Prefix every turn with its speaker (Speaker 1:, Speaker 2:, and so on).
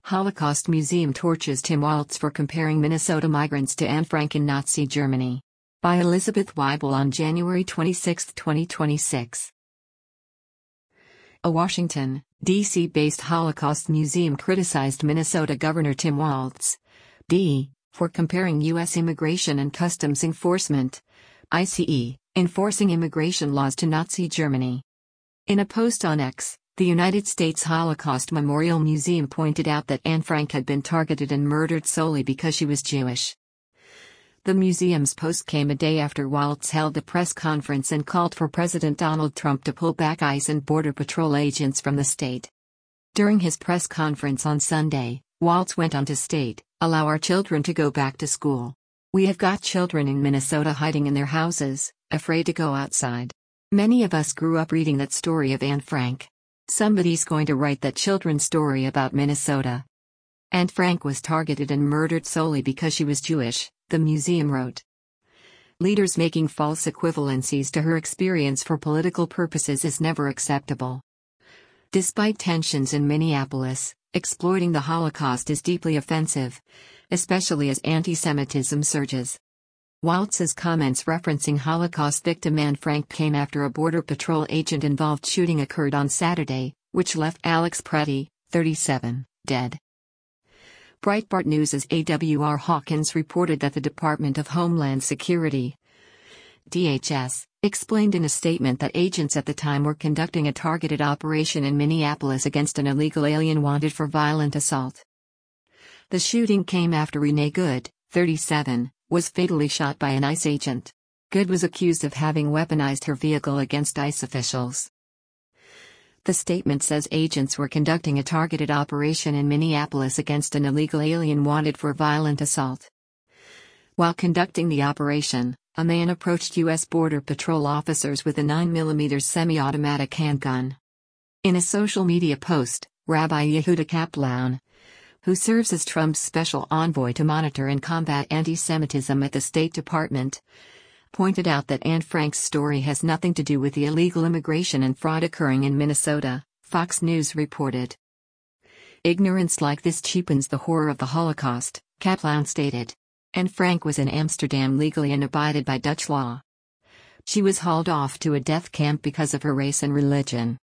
Speaker 1: Holocaust Museum torches Tim Waltz for comparing Minnesota migrants to Anne Frank in Nazi Germany. By Elizabeth Weibel on January 26, 2026. A Washington, D.C.-based Holocaust museum criticized Minnesota Governor Tim Waltz, D., for comparing U.S. Immigration and Customs Enforcement, ICE, enforcing immigration laws to Nazi Germany. In a post on X, the United States Holocaust Memorial Museum pointed out that Anne Frank had been targeted and murdered solely because she was Jewish. The museum's post came a day after Waltz held a press conference and called for President Donald Trump to pull back ICE and Border Patrol agents from the state. During his press conference on Sunday, Waltz went on to state, "Allow our children to go back to school. We have got children in Minnesota hiding in their houses, afraid to go outside. Many of us grew up reading that story of Anne Frank. Somebody's going to write that children's story about Minnesota." Anne Frank was targeted and murdered solely because she was Jewish, the museum wrote. Leaders making false equivalencies to her experience for political purposes is never acceptable. Despite tensions in Minneapolis, exploiting the Holocaust is deeply offensive, especially as anti-Semitism surges. Waltz's comments referencing Holocaust victim Anne Frank came after a Border Patrol agent-involved shooting occurred on Saturday, which left Alex Pretty, 37, dead. Breitbart News' AWR Hawkins reported that the Department of Homeland Security, DHS, explained in a statement that agents at the time were conducting a targeted operation in Minneapolis against an illegal alien wanted for violent assault. The shooting came after Renee Good, 37, was fatally shot by an ICE agent. Good was accused of having weaponized her vehicle against ICE officials. The statement says agents were conducting a targeted operation in Minneapolis against an illegal alien wanted for violent assault. While conducting the operation, a man approached U.S. Border Patrol officers with a 9mm semi-automatic handgun. In a social media post, Rabbi Yehuda Kaplan, who serves as Trump's special envoy to monitor and combat anti-Semitism at the State Department, pointed out that Anne Frank's story has nothing to do with the illegal immigration and fraud occurring in Minnesota, Fox News reported. Ignorance like this cheapens the horror of the Holocaust, Kaplan stated. Anne Frank was in Amsterdam legally and abided by Dutch law. She was hauled off to a death camp because of her race and religion.